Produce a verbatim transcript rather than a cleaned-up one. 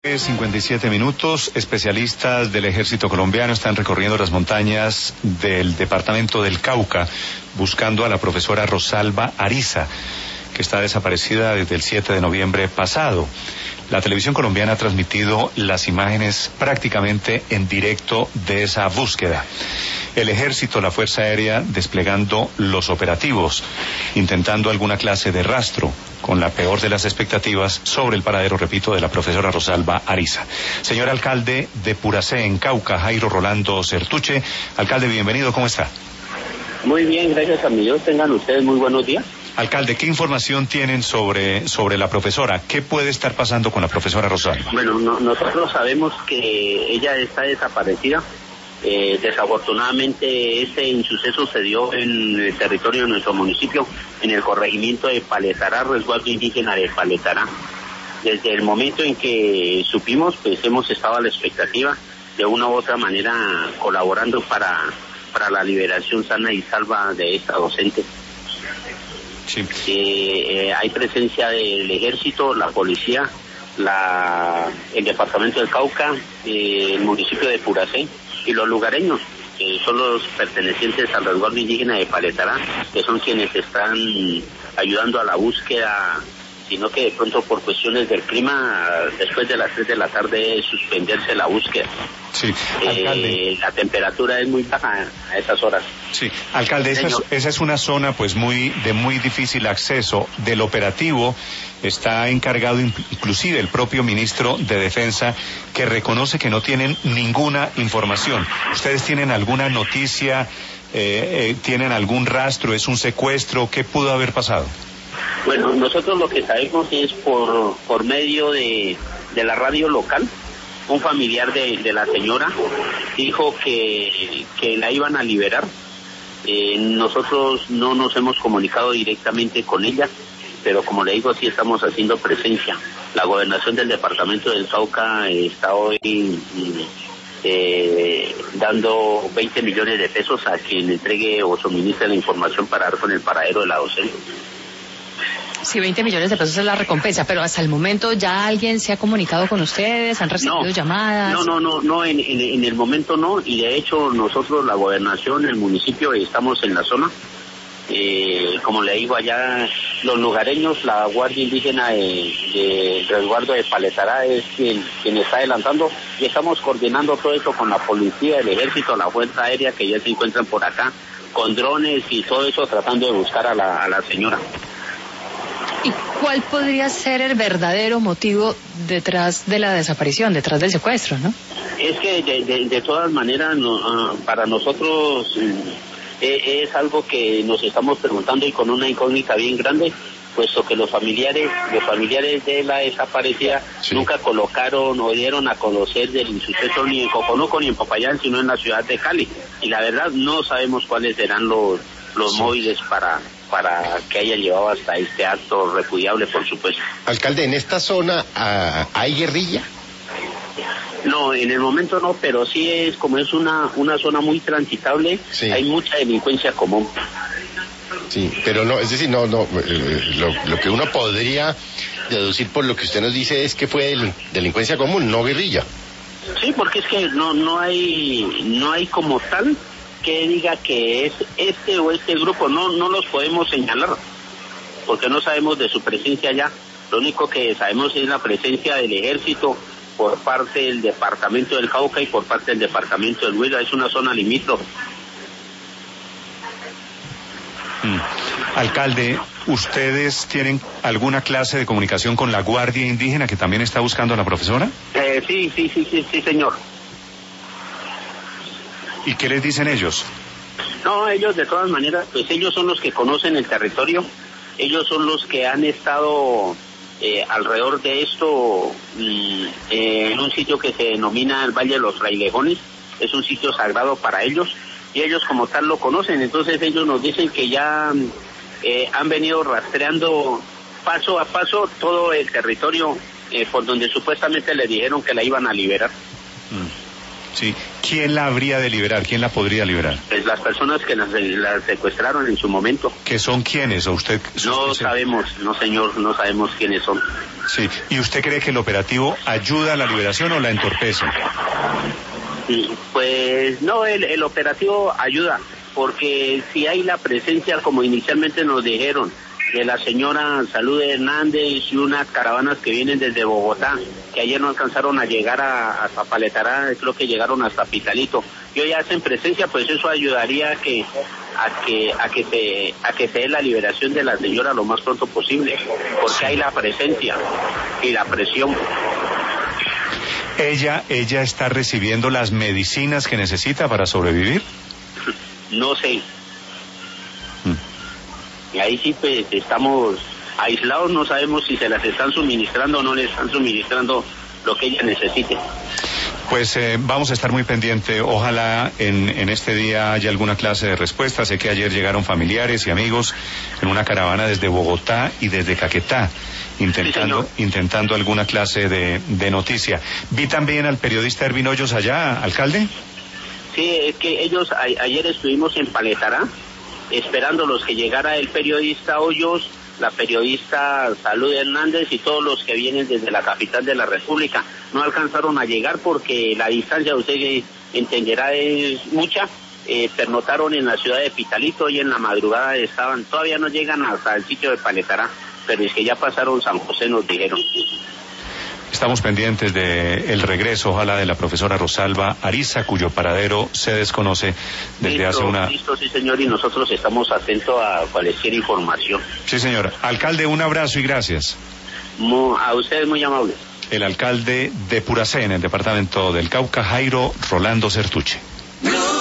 cincuenta y siete minutos, especialistas del ejército colombiano están recorriendo las montañas del departamento del Cauca buscando a la profesora Rosalba Ariza, que está desaparecida desde el siete de noviembre pasado. La televisión colombiana ha transmitido las imágenes prácticamente en directo de esa búsqueda. El ejército, la Fuerza Aérea, desplegando los operativos, intentando alguna clase de rastro, con la peor de las expectativas sobre el paradero, repito, de la profesora Rosalba Ariza. Señor alcalde de Puracé, en Cauca, Jairo Rolando Certuche. Alcalde, bienvenido, ¿cómo está? Muy bien, gracias a mi Dios. Tengan ustedes muy buenos días. Alcalde, ¿qué información tienen sobre sobre la profesora? ¿Qué puede estar pasando con la profesora Rosalba? Bueno, no, nosotros sabemos que ella está desaparecida. Eh, desafortunadamente este insuceso se dio en el territorio de nuestro municipio, en el corregimiento de Paletará, resguardo indígena de Paletará. Desde el momento en que supimos, pues hemos estado a la expectativa, de una u otra manera colaborando para, para la liberación sana y salva de esta docente. Sí. Eh, eh, hay presencia del ejército, la policía, la, el departamento del Cauca, eh, el municipio de Puracé y los lugareños, que son los pertenecientes al resguardo indígena de Paletará, que son quienes están ayudando a la búsqueda, sino que de pronto por cuestiones del clima, después de las tres de la tarde, suspenderse la búsqueda. Sí, alcalde. Eh, la temperatura es muy baja a esas horas. Sí, alcalde, esa es, esa es una zona pues muy de muy difícil acceso. Del operativo está encargado inclusive el propio ministro de Defensa, que reconoce que no tienen ninguna información. ¿Ustedes tienen alguna noticia? Eh, eh, ¿Tienen algún rastro? ¿Es un secuestro? ¿Qué pudo haber pasado? Bueno, nosotros lo que sabemos es por por medio de, de la radio local. Un familiar de, de la señora dijo que, que la iban a liberar. Eh, nosotros no nos hemos comunicado directamente con ella, pero como le digo, sí estamos haciendo presencia. La gobernación del departamento del Cauca está hoy eh, dando veinte millones de pesos a quien entregue o suministre la información para dar con el paradero de la docente. Sí, veinte millones de pesos es la recompensa, pero hasta el momento ya alguien se ha comunicado con ustedes, han recibido no, llamadas. No, no, no, no, en, en, en el momento no, y de hecho nosotros, la gobernación, el municipio, estamos en la zona. Eh, como le digo, allá los lugareños, la Guardia Indígena de, de resguardo de Paletará es quien, quien está adelantando, y estamos coordinando todo eso con la policía, el ejército, la Fuerza Aérea, que ya se encuentran por acá, con drones y todo eso, tratando de buscar a la, a la señora. ¿Y cuál podría ser el verdadero motivo detrás de la desaparición, detrás del secuestro, no? Es que de, de, de todas maneras, no, uh, para nosotros eh, es algo que nos estamos preguntando y con una incógnita bien grande, puesto que los familiares, los familiares de la desaparecida sí. nunca colocaron o dieron a conocer del insuceso ni en Coconuco ni en Popayán, sino en la ciudad de Cali. Y la verdad no sabemos cuáles serán los, los sí. móviles para... para que haya llevado hasta este acto repudiable, por supuesto. Alcalde, ¿en esta zona uh, hay guerrilla? No, en el momento no, pero sí es como es una una zona muy transitable, sí. hay mucha delincuencia común. Sí, pero no, es decir, no, no, lo, lo que uno podría deducir por lo que usted nos dice es que fue del, delincuencia común, no guerrilla. Sí, porque es que no no hay no hay como tal que diga que es este o este grupo, no no los podemos señalar, porque no sabemos de su presencia allá. Lo único que sabemos es la presencia del ejército por parte del departamento del Cauca y por parte del departamento del Huila. Es una zona limítrofe. Mm. Alcalde, ¿ustedes tienen alguna clase de comunicación con la Guardia Indígena, que también está buscando a la profesora? Eh, sí, sí, sí, sí, sí, señor. ¿Y qué les dicen ellos? No, ellos de todas maneras, pues ellos son los que conocen el territorio, ellos son los que han estado eh, alrededor de esto, mm, eh, en un sitio que se denomina el Valle de los Frailejones, es un sitio sagrado para ellos, y ellos como tal lo conocen, entonces ellos nos dicen que ya eh, han venido rastreando paso a paso todo el territorio eh, por donde supuestamente le dijeron que la iban a liberar. Mm. Sí, ¿quién la habría de liberar? ¿Quién la podría liberar? Pues las personas que las, las secuestraron en su momento. ¿Qué son quiénes? ¿O usted? No sabemos, no señor, no sabemos quiénes son. Sí, ¿y usted cree que el operativo ayuda a la liberación o la entorpece? Sí, pues no, el, el operativo ayuda, porque si hay la presencia, como inicialmente nos dijeron, de la señora Salud Hernández y unas caravanas que vienen desde Bogotá, que ayer no alcanzaron a llegar a, hasta Paletará, creo que llegaron hasta Pitalito, y hoy hacen presencia, pues eso ayudaría a que a que a que se a que se dé la liberación de la señora lo más pronto posible, porque hay la presencia y la presión. ¿Ella, ella está recibiendo las medicinas que necesita para sobrevivir? No sé. Y ahí sí pues estamos aislados, no sabemos si se las están suministrando o no le están suministrando lo que ella necesite. Pues eh, vamos a estar muy pendiente. Ojalá en, en este día haya alguna clase de respuesta. Sé que ayer llegaron familiares y amigos en una caravana desde Bogotá y desde Caquetá, intentando, sí, intentando alguna clase de, de noticia. Vi también al periodista Ervin Hoyos allá, alcalde. Sí, es que ellos, a, ayer estuvimos en Paletará, esperando los que llegara el periodista Hoyos, la periodista Salud Hernández y todos los que vienen desde la capital de la República. No alcanzaron a llegar porque la distancia, usted entenderá, es mucha. Eh, pernotaron en la ciudad de Pitalito y en la madrugada estaban, todavía no llegan hasta el sitio de Paletará, pero es que ya pasaron San José, nos dijeron. Estamos pendientes de el regreso, ojalá, de la profesora Rosalba Ariza, cuyo paradero se desconoce desde listo, hace una... Listo, sí, señor, y nosotros estamos atentos a cualquier información. Sí, señor. Alcalde, un abrazo y gracias. Muy, a ustedes muy amables. El alcalde de Puracé, en el departamento del Cauca, Jairo Rolando Certuche.